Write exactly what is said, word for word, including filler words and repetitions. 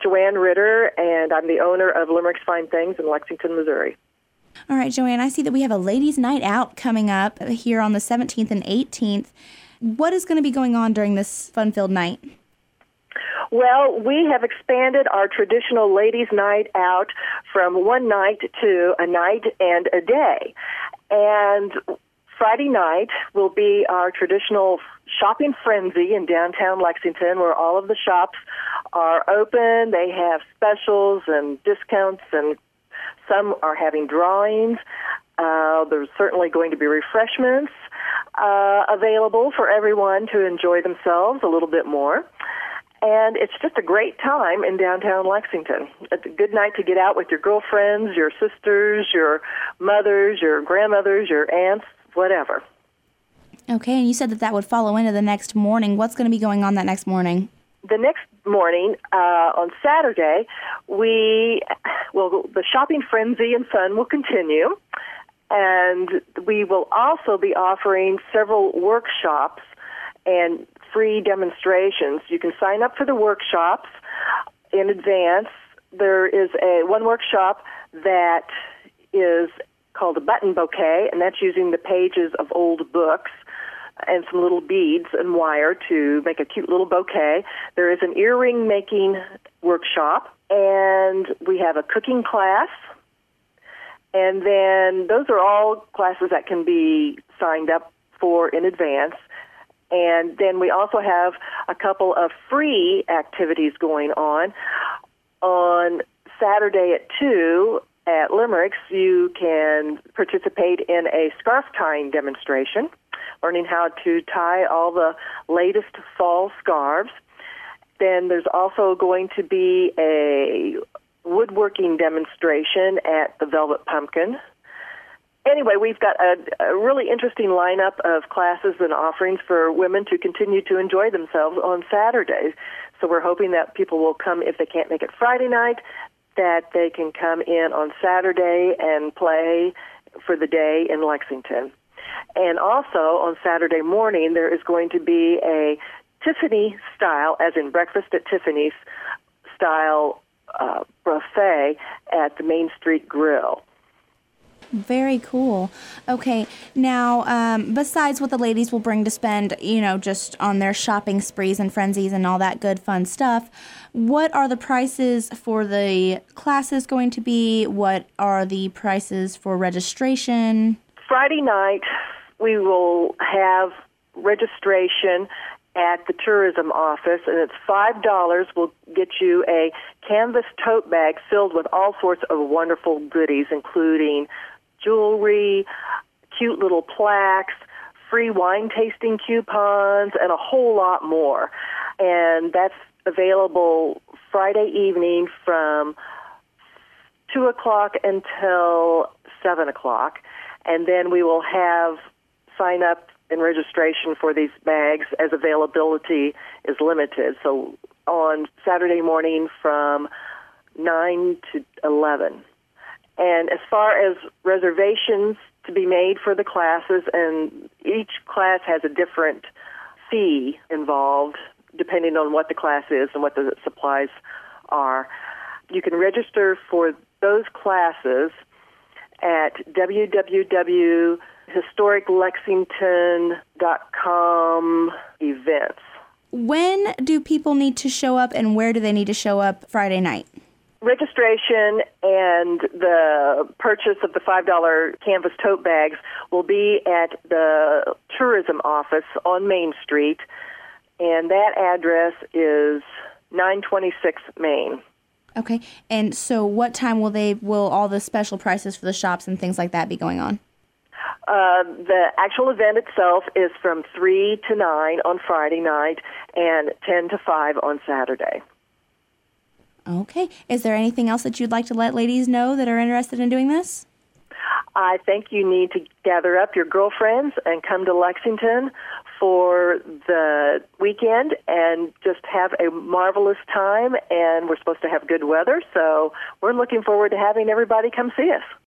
Joanne Ritter, and I'm the owner of Limerick's Fine Things in Lexington, Missouri. All right, Joanne, I see that we have a ladies' night out coming up here on the seventeenth and eighteenth. What is going to be going on during this fun-filled night? Well, we have expanded our traditional ladies' night out from one night to a night and a day. And Friday night will be our traditional shopping frenzy in downtown Lexington, where all of the shops are open. They have specials and discounts, and some are having drawings. Uh, there's certainly going to be refreshments uh, available for everyone to enjoy themselves a little bit more. And it's just a great time in downtown Lexington. It's a good night to get out with your girlfriends, your sisters, your mothers, your grandmothers, your aunts, whatever. Okay, and you said that that would follow into the next morning. What's going to be going on that next morning? The next morning, uh, on Saturday, we will the shopping frenzy and fun will continue, and we will also be offering several workshops and free demonstrations. You can sign up for the workshops in advance. There is a one workshop that is called a button bouquet, and that's using the pages of old books and some little beads and wire to make a cute little bouquet. There is an earring making workshop, and we have a cooking class. And then those are all classes that can be signed up for in advance. And then we also have a couple of free activities going on. On Saturday at two at Limerick's, you can participate in a scarf tying demonstration, learning how to tie all the latest fall scarves. Then there's also going to be a woodworking demonstration at the Velvet Pumpkin. Anyway, we've got a, a really interesting lineup of classes and offerings for women to continue to enjoy themselves on Saturdays. So we're hoping that people will come, if they can't make it Friday night, that they can come in on Saturday and play for the day in Lexington. And also on Saturday morning, there is going to be a Tiffany style, as in breakfast at Tiffany's style uh, buffet at the Main Street Grill. Very cool. Okay, now, um, besides what the ladies will bring to spend, you know, just on their shopping sprees and frenzies and all that good fun stuff, what are the prices for the classes going to be? What are the prices for registration? Friday night, we will have registration at the tourism office, and it's five dollars. We'll get you a canvas tote bag filled with all sorts of wonderful goodies, including jewelry, cute little plaques, free wine tasting coupons, and a whole lot more. And that's available Friday evening from two o'clock until seven o'clock. And then we will have sign up and registration for these bags as availability is limited. So on Saturday morning from nine to eleven. And as far as reservations to be made for the classes, and each class has a different fee involved depending on what the class is and what the supplies are. You can register for those classes at w w w dot historic lexington dot com events. When do people need to show up, and where do they need to show up Friday night? Registration and the purchase of the five dollar canvas tote bags will be at the tourism office on Main Street, and that address is nine twenty-six Main. Okay, and so what time will they will all the special prices for the shops and things like that be going on? Uh, the actual event itself is from three to nine on Friday night and ten to five on Saturday. Okay. Is there anything else that you'd like to let ladies know that are interested in doing this? I think you need to gather up your girlfriends and come to Lexington for the weekend and just have a marvelous time. And we're supposed to have good weather, so we're looking forward to having everybody come see us.